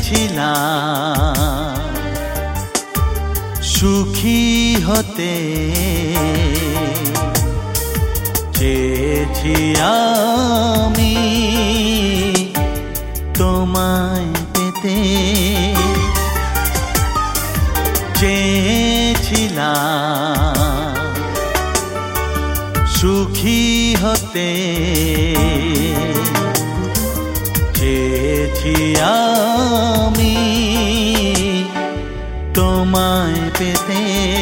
চেয়েছিলাম সুখী হতে, চেয়েছি আমি তোমায় পেতে, চেয়েছিলাম সুখী হতে, চেয়েছি আমি তোমায় পেতে।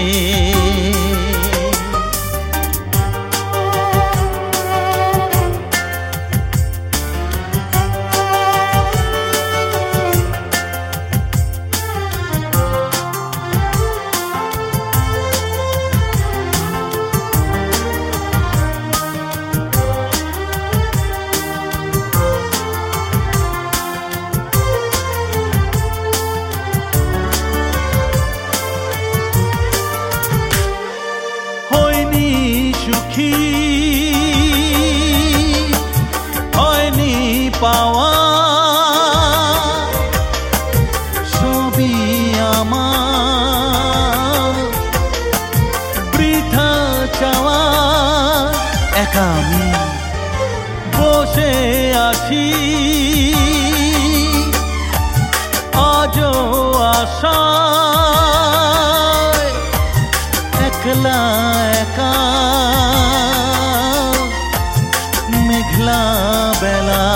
সুখী হয়নি পাওয়া, সবই আমার বৃথা চাওয়া। একা আমি বসে আছি আজও আশায়, একলা একা মেঘলা বেলা।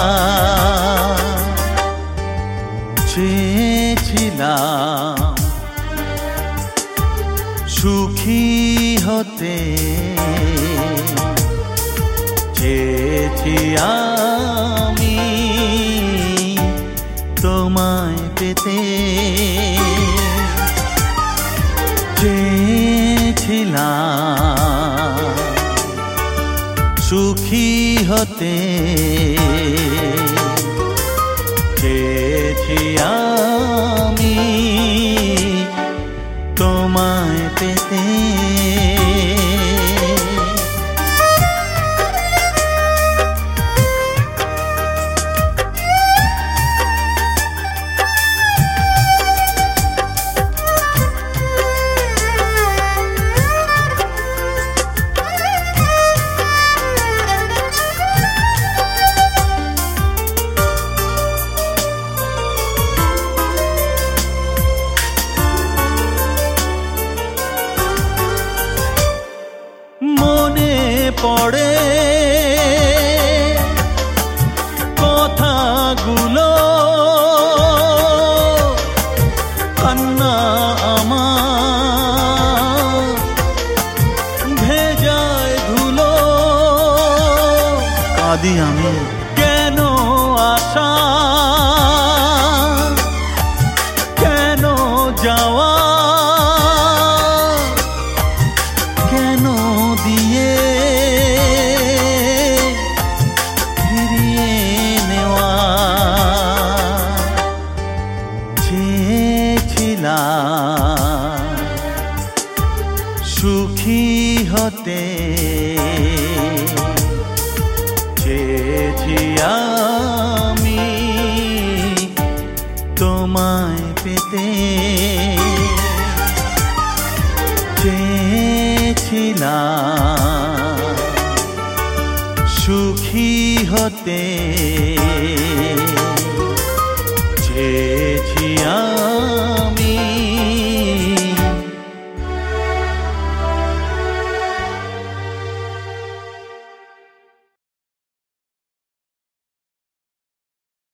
চেয়েছিলাম সুখী হতে, চেয়েছি আমি তোমায় পেতে, চেয়েছিলাম সুখী হতে, চেয়েছি আমি তোমায় পেতে। পড়ে কথাগুলো, কান্না আমার ভেজায় ধুলো। কাঁদি আমি কেন আশা, কেন যাওয়া, কেন দিয়ে ফিরিয়ে নেওয়া। চেয়েছিলাম সুখী হতে, চেয়েছি আমি তোমায় পেতে, চেয়েছিলাম সুখী হতে,